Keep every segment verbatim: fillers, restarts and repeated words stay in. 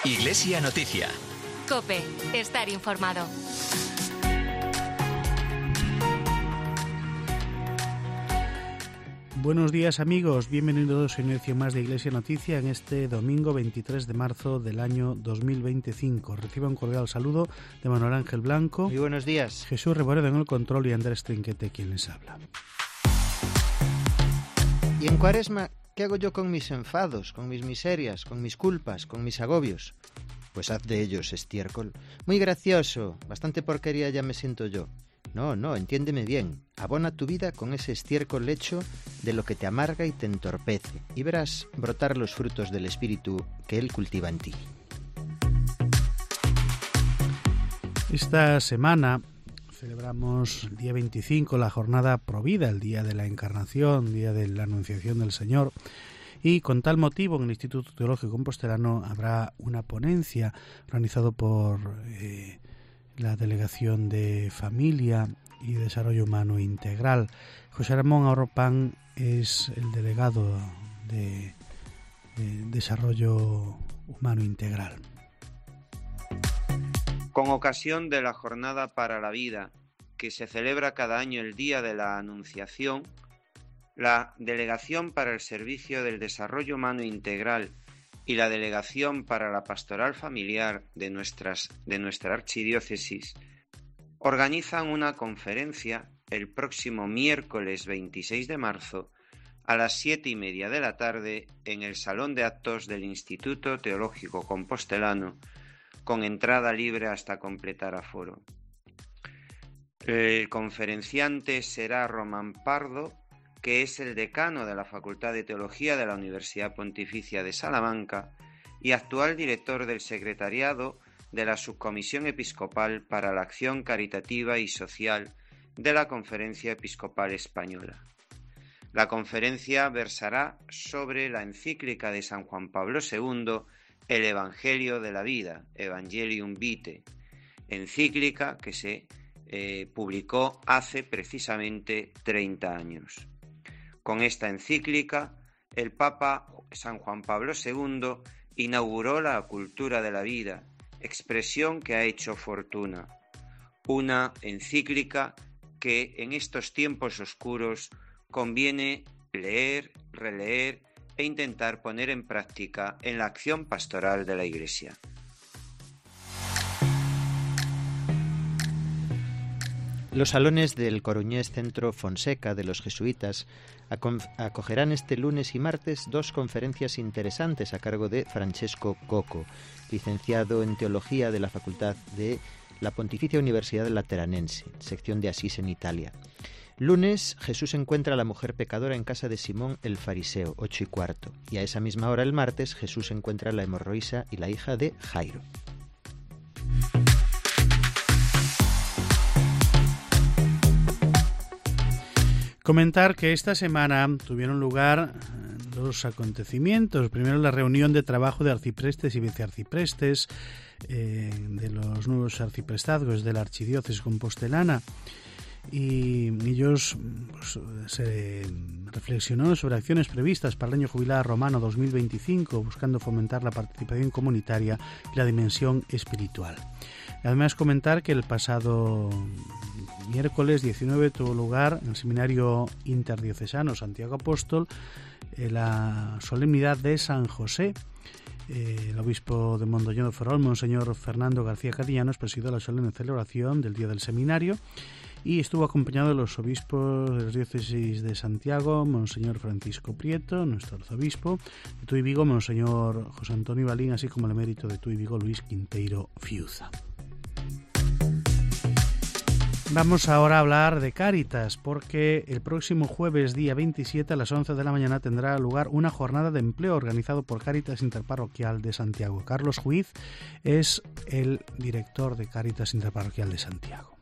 Iglesia Noticia. COPE. Estar informado. Buenos días, amigos, bienvenidos a una edición más de Iglesia Noticia en este domingo veintitrés de marzo del año dos mil veinticinco. Reciba un cordial saludo de Manuel Ángel Blanco. Muy buenos días. Jesús Reboredo en el control y Andrés Trinquete quien les habla. Y en Cuaresma, ¿qué hago yo con mis enfados, con mis miserias, con mis culpas, con mis agobios? Pues haz de ellos estiércol. Muy gracioso, bastante porquería ya me siento yo. No, no, entiéndeme bien. Abona tu vida con ese estiércol hecho de lo que te amarga y te entorpece, y verás brotar los frutos del espíritu que Él cultiva en ti. Esta semana celebramos el día veinticinco la jornada Provida, el día de la Encarnación, día de la Anunciación del Señor. Y con tal motivo en el Instituto Teológico Compostelano habrá una ponencia organizada por eh, la Delegación de Familia y Desarrollo Humano Integral. José Ramón Arropán es el delegado de, de Desarrollo Humano Integral. Con ocasión de la Jornada para la Vida, que se celebra cada año el Día de la Anunciación, la Delegación para el Servicio del Desarrollo Humano Integral y la Delegación para la Pastoral Familiar de, nuestras, de nuestra archidiócesis organizan una conferencia el próximo miércoles veintiséis de marzo a las siete y media de la tarde en el Salón de Actos del Instituto Teológico Compostelano, con entrada libre hasta completar aforo. El conferenciante será Román Pardo, que es el decano de la Facultad de Teología de la Universidad Pontificia de Salamanca y actual director del secretariado de la Subcomisión Episcopal para la Acción Caritativa y Social de la Conferencia Episcopal Española. La conferencia versará sobre la encíclica de San Juan Pablo segundo, El Evangelio de la Vida, Evangelium Vitae, encíclica que se eh, publicó hace precisamente treinta años. Con esta encíclica, el Papa San Juan Pablo segundo inauguró la cultura de la vida, expresión que ha hecho fortuna. Una encíclica que en estos tiempos oscuros conviene leer, releer e intentar poner en práctica en la acción pastoral de la Iglesia. Los salones del coruñés Centro Fonseca de los Jesuitas acogerán este lunes y martes dos conferencias interesantes a cargo de Francesco Coco, licenciado en Teología de la Facultad de la Pontificia Universidad Lateranense, sección de Asís en Italia. Lunes, Jesús encuentra a la mujer pecadora en casa de Simón el Fariseo, ocho y cuarto, y a esa misma hora el martes, Jesús encuentra a la hemorroísa y la hija de Jairo. Comentar que esta semana tuvieron lugar dos acontecimientos. Primero, la reunión de trabajo de arciprestes y vicearciprestes eh, de los nuevos arciprestazgos de la Archidiócesis Compostelana. Y ellos pues, se reflexionó sobre acciones previstas para el año jubilar romano dos mil veinticinco, buscando fomentar la participación comunitaria y la dimensión espiritual. Además, comentar que el pasado miércoles diecinueve tuvo lugar en el Seminario Interdiocesano Santiago Apóstol eh, la solemnidad de San José. Eh, el obispo de Mondoñedo Ferrol, Monseñor Fernando García Cadillanos, presidió la solemne celebración del Día del Seminario y estuvo acompañado de los obispos de la diócesis de Santiago, Monseñor Francisco Prieto, nuestro arzobispo, de Tuy Vigo, Monseñor José Antonio Balín, así como el emérito de Tuy Vigo, Luis Quinteiro Fiuza. Vamos ahora a hablar de Cáritas, porque el próximo jueves, día veintisiete, a las once de la mañana, tendrá lugar una jornada de empleo organizado por Cáritas Interparroquial de Santiago. Carlos Juiz es el director de Cáritas Interparroquial de Santiago.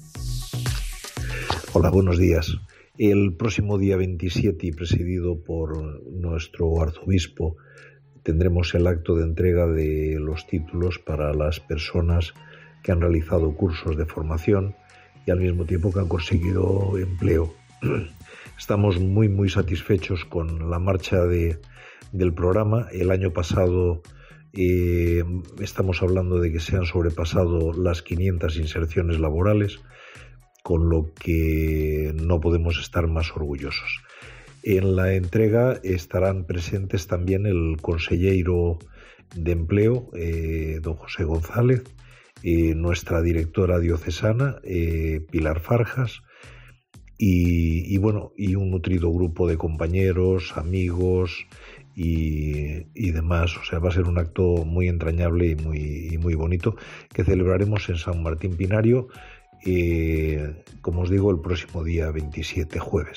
Hola, buenos días. El próximo día veintisiete, y presidido por nuestro arzobispo, tendremos el acto de entrega de los títulos para las personas que han realizado cursos de formación y al mismo tiempo que han conseguido empleo. Estamos muy muy satisfechos con la marcha de, del programa. El año pasado Eh, estamos hablando de que se han sobrepasado las quinientas inserciones laborales, con lo que no podemos estar más orgullosos. En la entrega estarán presentes también el consejero de Empleo, eh, don José González, eh, nuestra directora diocesana, eh, Pilar Farjas, y, y bueno, y un nutrido grupo de compañeros, amigos y, y demás. O sea, va a ser un acto muy entrañable y muy, y muy bonito que celebraremos en San Martín Pinario, eh, como os digo, el próximo día veintisiete, jueves.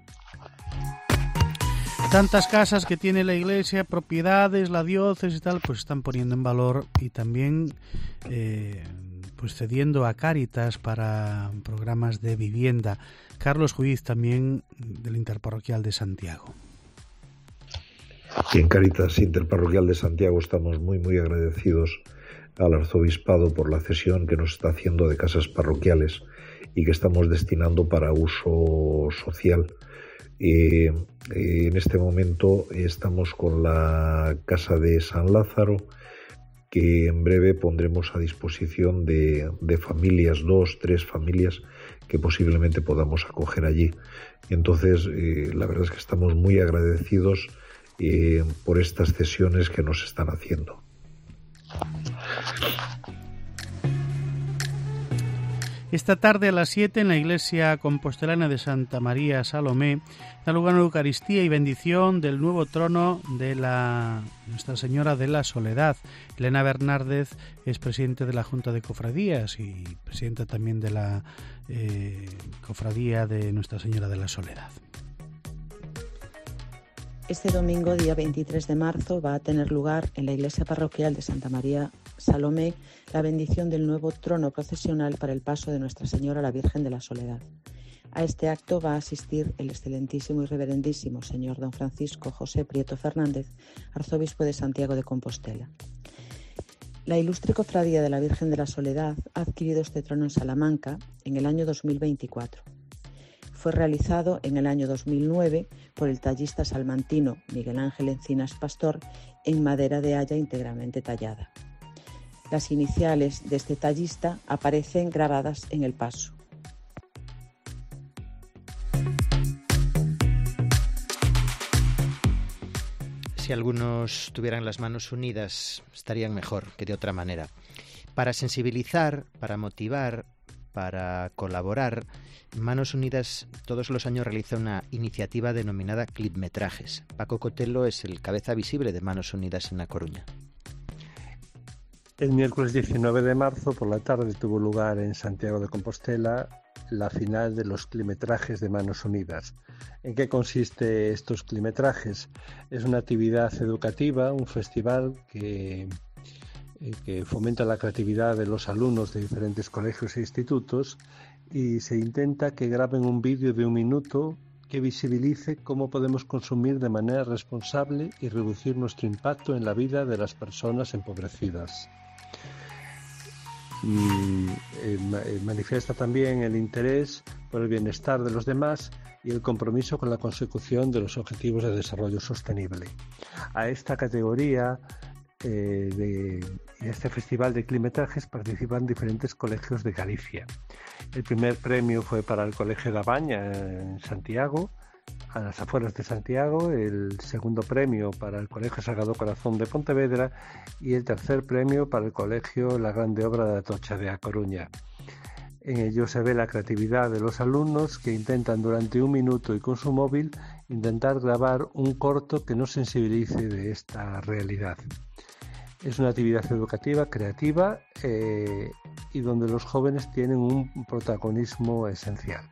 Tantas casas que tiene la iglesia, propiedades, la diócesis y tal, pues están poniendo en valor y también eh, pues cediendo a Cáritas para programas de vivienda. Carlos Juiz, también del Interparroquial de Santiago. Y en Cáritas Interparroquial de Santiago estamos muy muy agradecidos al arzobispado por la cesión que nos está haciendo de casas parroquiales y que estamos destinando para uso social. Eh, eh, en este momento estamos con la Casa de San Lázaro, que en breve pondremos a disposición de, de familias, dos, tres familias que posiblemente podamos acoger allí. Entonces, eh, la verdad es que estamos muy agradecidos eh, por estas cesiones que nos están haciendo. Esta tarde a las siete en la iglesia compostelana de Santa María Salomé da lugar una Eucaristía y bendición del nuevo trono de la Nuestra Señora de la Soledad. Elena Bernárdez es presidente de la Junta de Cofradías y presidenta también de la eh, Cofradía de Nuestra Señora de la Soledad. Este domingo, día veintitrés de marzo, va a tener lugar en la iglesia parroquial de Santa María Salomé la bendición del nuevo trono procesional para el paso de Nuestra Señora la Virgen de la Soledad. A este acto va a asistir el excelentísimo y reverendísimo señor don Francisco José Prieto Fernández, arzobispo de Santiago de Compostela. La ilustre cofradía de la Virgen de la Soledad ha adquirido este trono en Salamanca en el año dos mil veinticuatro. Fue realizado en el año dos mil nueve por el tallista salmantino Miguel Ángel Encinas Pastor en madera de haya íntegramente tallada. Las iniciales de este tallista aparecen grabadas en el paso. Si algunos tuvieran las manos unidas, estarían mejor que de otra manera. Para sensibilizar, para motivar, para colaborar, Manos Unidas todos los años realiza una iniciativa denominada Clipmetrajes. Paco Cotelo es el cabeza visible de Manos Unidas en La Coruña. El miércoles diecinueve de marzo por la tarde tuvo lugar en Santiago de Compostela la final de los Clipmetrajes de Manos Unidas. ¿En qué consiste estos Clipmetrajes? Es una actividad educativa, un festival que, eh, que fomenta la creatividad de los alumnos de diferentes colegios e institutos, y se intenta que graben un vídeo de un minuto que visibilice cómo podemos consumir de manera responsable y reducir nuestro impacto en la vida de las personas empobrecidas. Mm, eh, manifiesta también el interés por el bienestar de los demás y el compromiso con la consecución de los objetivos de desarrollo sostenible. A esta categoría eh, de, de este festival de Clipmetrajes participan diferentes colegios de Galicia. El primer premio fue para el Colegio La Baña en Santiago, a las afueras de Santiago, el segundo premio para el Colegio Sagrado Corazón de Pontevedra y el tercer premio para el Colegio La Grande Obra de Atocha de A Coruña. En ello se ve la creatividad de los alumnos que intentan durante un minuto y con su móvil intentar grabar un corto que nos sensibilice de esta realidad. Es una actividad educativa, creativa eh, y donde los jóvenes tienen un protagonismo esencial.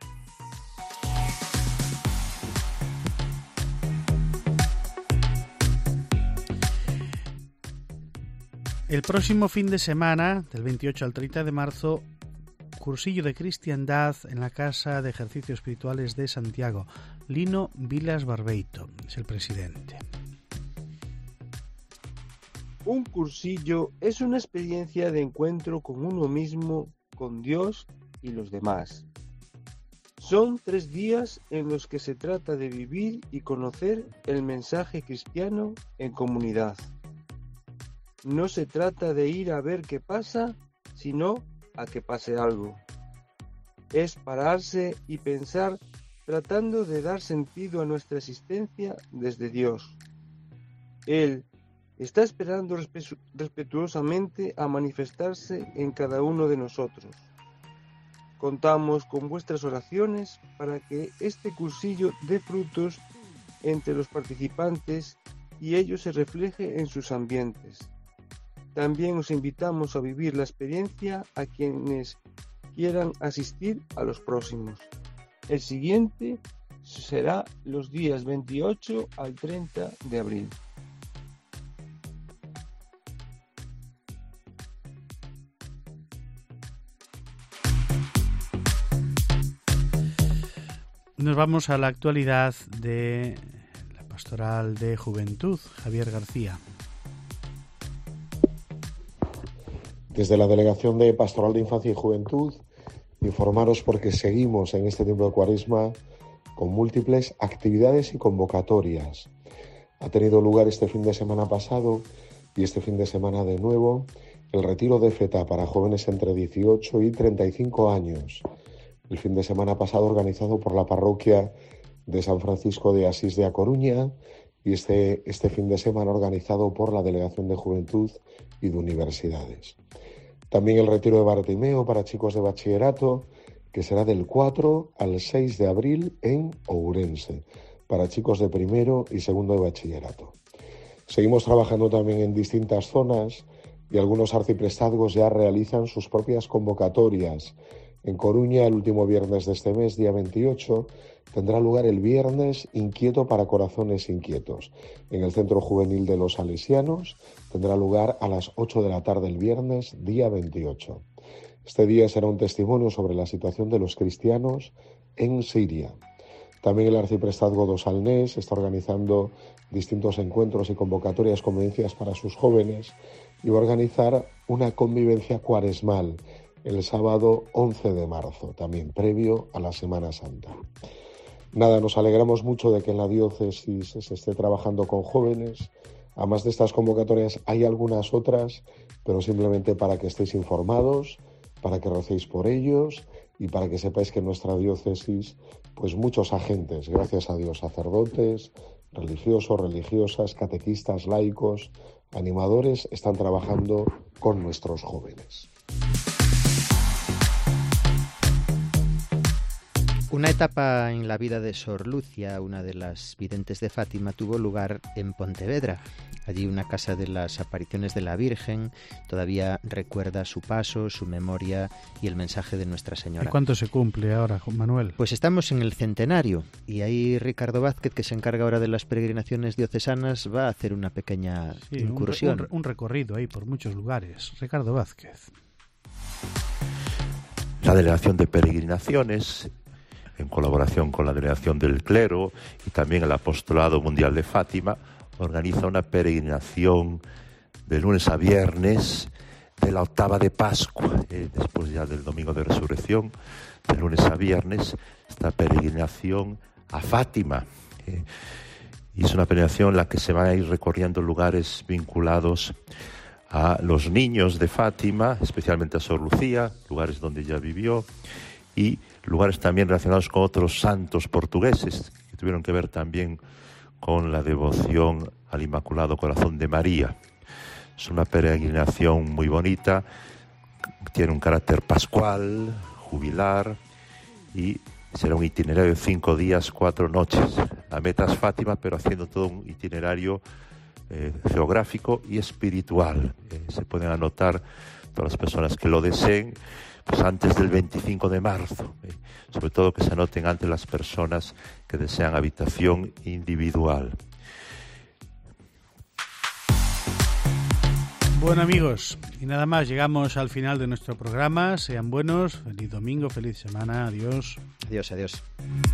El próximo fin de semana, del veintiocho al treinta de marzo, cursillo de cristiandad en la Casa de Ejercicios Espirituales de Santiago. Lino Vilas Barbeito es el presidente. Un cursillo es una experiencia de encuentro con uno mismo, con Dios y los demás. Son tres días en los que se trata de vivir y conocer el mensaje cristiano en comunidad. no se trata de ir a ver qué pasa, sino a que pase algo. Es pararse y pensar tratando de dar sentido a nuestra existencia desde Dios. Él está esperando respe- respetuosamente a manifestarse en cada uno de nosotros. Contamos con vuestras oraciones para que este cursillo dé frutos entre los participantes y ello se refleje en sus ambientes. También os invitamos a vivir la experiencia a quienes quieran asistir a los próximos. El siguiente será los días veintiocho al treinta de abril. Nos vamos a la actualidad de la Pastoral de Juventud. Javier García. Desde la Delegación de Pastoral de Infancia y Juventud, informaros porque seguimos en este tiempo de Cuaresma con múltiples actividades y convocatorias. Ha tenido lugar este fin de semana pasado y este fin de semana de nuevo el retiro de Feta para jóvenes entre dieciocho y treinta y cinco años. El fin de semana pasado organizado por la parroquia de San Francisco de Asís de A Coruña y este, este fin de semana organizado por la Delegación de Juventud y de Universidades. También el retiro de Bartimeo para chicos de bachillerato, que será del cuatro al seis de abril en Ourense, para chicos de primero y segundo de bachillerato. Seguimos trabajando también en distintas zonas y algunos arciprestazgos ya realizan sus propias convocatorias. En Coruña, el último viernes de este mes, día veintiocho, tendrá lugar el Viernes Inquieto para Corazones Inquietos. En el Centro Juvenil de los Salesianos tendrá lugar a las ocho de la tarde el viernes, día veintiocho. Este día será un testimonio sobre la situación de los cristianos en Siria. También el Arciprestazgo do Salnés está organizando distintos encuentros y convocatorias, convivencias para sus jóvenes y va a organizar una convivencia cuaresmal el sábado once de marzo, también previo a la Semana Santa. Nada, nos alegramos mucho de que en la diócesis se esté trabajando con jóvenes. Además de estas convocatorias hay algunas otras, pero simplemente para que estéis informados, para que recéis por ellos y para que sepáis que en nuestra diócesis, pues muchos agentes, gracias a Dios, sacerdotes, religiosos, religiosas, catequistas, laicos, animadores, están trabajando con nuestros jóvenes. Una etapa en la vida de Sor Lucia, una de las videntes de Fátima, tuvo lugar en Pontevedra. Allí una casa de las apariciones de la Virgen todavía recuerda su paso, su memoria y el mensaje de Nuestra Señora. ¿Y cuánto se cumple ahora, Juan Manuel? Pues estamos en el centenario y ahí Ricardo Vázquez, que se encarga ahora de las peregrinaciones diocesanas, va a hacer una pequeña sí, incursión. Un, un, un recorrido ahí por muchos lugares. Ricardo Vázquez. La Delegación de Peregrinaciones, en colaboración con la Delegación del Clero y también el Apostolado Mundial de Fátima, organiza una peregrinación de lunes a viernes de la octava de Pascua, eh, después ya del Domingo de Resurrección, de lunes a viernes, esta peregrinación a Fátima. Eh, y es una peregrinación en la que se van a ir recorriendo lugares vinculados a los niños de Fátima, especialmente a Sor Lucía, lugares donde ella vivió, y lugares también relacionados con otros santos portugueses que tuvieron que ver también con la devoción al Inmaculado Corazón de María. Es una peregrinación muy bonita, tiene un carácter pascual, jubilar, y será un itinerario de cinco días, cuatro noches. La meta es Fátima, pero haciendo todo un itinerario eh, geográfico y espiritual. Eh, se pueden anotar todas las personas que lo deseen, pues antes del veinticinco de marzo, eh, sobre todo que se anoten antes las personas que desean habitación individual. Bueno, amigos, y nada más, llegamos al final de nuestro programa. Sean buenos, feliz domingo, feliz semana, adiós. Adiós, adiós.